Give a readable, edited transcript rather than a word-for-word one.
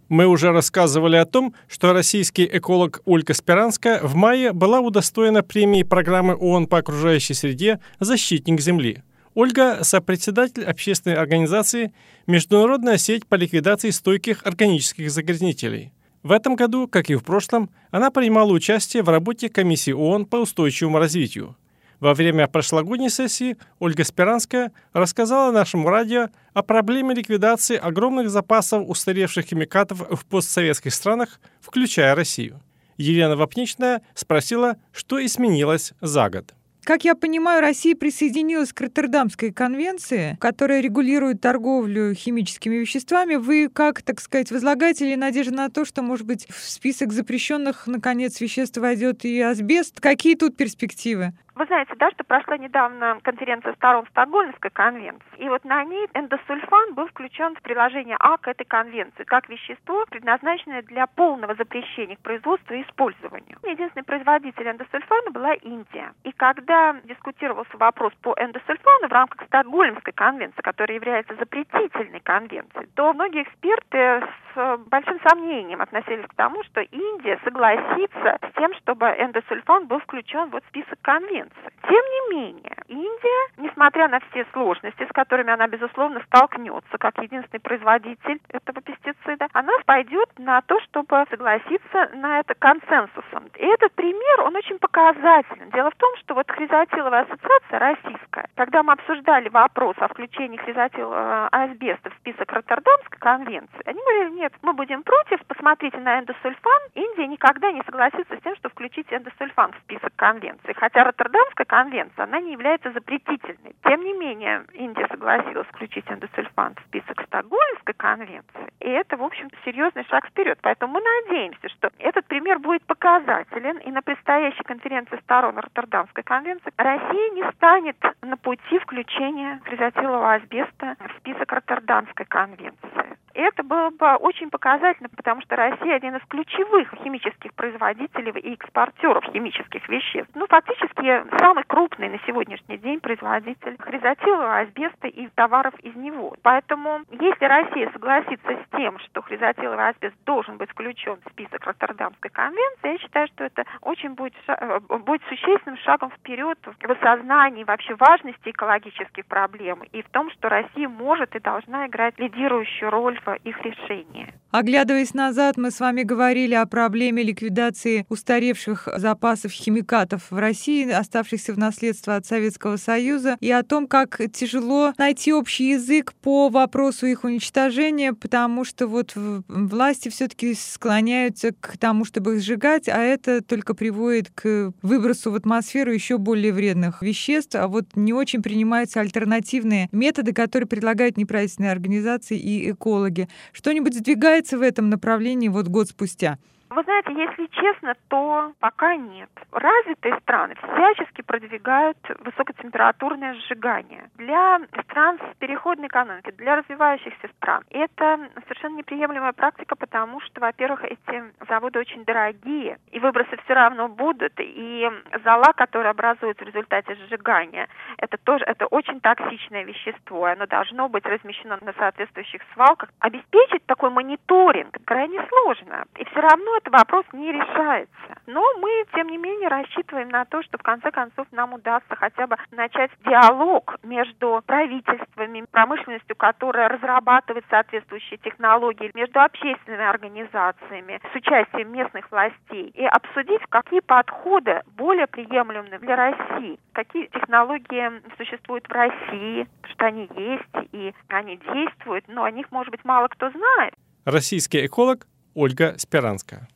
Мы уже рассказывали о том, что российский эколог Ольга Сперанская в мае была удостоена премии программы ООН по окружающей среде «Защитник Земли». Ольга – сопредседатель общественной организации «Международная сеть по ликвидации стойких органических загрязнителей». В этом году, как и в прошлом, она принимала участие в работе Комиссии ООН по устойчивому развитию. Во время прошлогодней сессии Ольга Сперанская рассказала нашему радио о проблеме ликвидации огромных запасов устаревших химикатов в постсоветских странах, включая Россию. Елена Вапничная спросила, что изменилось за год. Как я понимаю, Россия присоединилась к Роттердамской конвенции, которая регулирует торговлю химическими веществами. Вы как, так сказать, возлагаете ли надежду на то, что, может быть, в список запрещенных, наконец, веществ войдет и асбест? Какие тут перспективы? Вы знаете, да, что прошла недавно конференция сторон Стокгольмской конвенции, и вот на ней эндосульфан был включен в приложение А к этой конвенции, как вещество, предназначенное для полного запрещения к производству и использованию. Единственный производитель эндосульфана была Индия. И когда дискутировался вопрос по эндосульфану в рамках Стокгольмской конвенции, которая является запретительной конвенцией, то многие эксперты с большим сомнением относились к тому, что Индия согласится с тем, чтобы эндосульфан был включен в список конвенций. Тем не менее, Индия, несмотря на все сложности, с которыми она, безусловно, столкнется, как единственный производитель этого пестицида, она пойдет на то, чтобы согласиться на это консенсусом. И этот пример, он очень показателен. Дело в том, что вот хризотиловая ассоциация российская, когда мы обсуждали вопрос о включении хризотилового асбеста в список Роттердамской конвенции, они говорили, нет, мы будем против, посмотрите на эндосульфан. Индия никогда не согласится с тем, что включить эндосульфан в список конвенции, хотя Роттердамская конвенция, она не является запретительной. Тем не менее, Индия согласилась включить эндосульфан в список Стокгольмской конвенции, и это, в общем, серьезный шаг вперед. Поэтому мы надеемся, что этот пример будет показателен, и на предстоящей конференции сторон Роттердамской конвенции Россия не станет на пути включения хризотилового асбеста в список Роттердамской конвенции. И это было бы очень показательно, потому что Россия один из ключевых химических производителей и экспортеров химических веществ. Фактически самый крупный на сегодняшний день производитель хризотилового асбеста и товаров из него. Поэтому, если Россия согласится с тем, что хризотиловый асбест должен быть включен в список Роттердамской конвенции, я считаю, что это очень будет существенным шагом вперед в осознании вообще важности экологических проблем и в том, что Россия может и должна играть лидирующую роль в их решении. Оглядываясь назад, мы с вами говорили о проблеме ликвидации устаревших запасов химикатов в России, оставшихся в наследство от Советского Союза, и о том, как тяжело найти общий язык по вопросу их уничтожения, потому что власти все-таки склоняются к тому, чтобы их сжигать, а это только приводит к выбросу в атмосферу еще более вредных веществ, а не очень принимаются альтернативные методы, которые предлагают неправительственные организации и экологи. Что-нибудь сдвигается в этом направлении год спустя? Вы знаете, если честно, то пока нет. Развитые страны всячески продвигают высокотемпературное сжигание. Для стран с переходной экономикой, для развивающихся стран это совершенно неприемлемая практика, потому что, во-первых, эти заводы очень дорогие, и выбросы все равно будут, и зола, которая образуется в результате сжигания, это очень токсичное вещество, и оно должно быть размещено на соответствующих свалках. Обеспечить такой мониторинг крайне сложно, и все равно этот вопрос не решается. Но мы, тем не менее, рассчитываем на то, что в конце концов нам удастся хотя бы начать диалог между правительствами, промышленностью, которая разрабатывает соответствующие технологии, между общественными организациями, с участием местных властей, и обсудить, какие подходы более приемлемы для России, какие технологии существуют в России, что они есть и они действуют, но о них, может быть, мало кто знает. Российский эколог Ольга Сперанская.